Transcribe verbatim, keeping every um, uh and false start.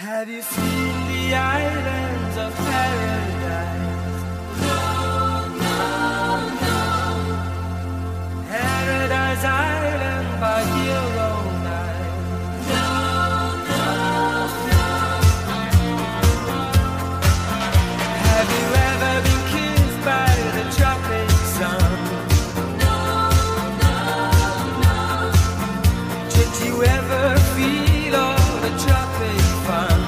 Have you seen the islands of paradise? No, no, no. Paradise Island by Euro night. No, no, no. Have you ever been kissed by the tropic sun? No, no, no. Did you ever feel all the tropic fun?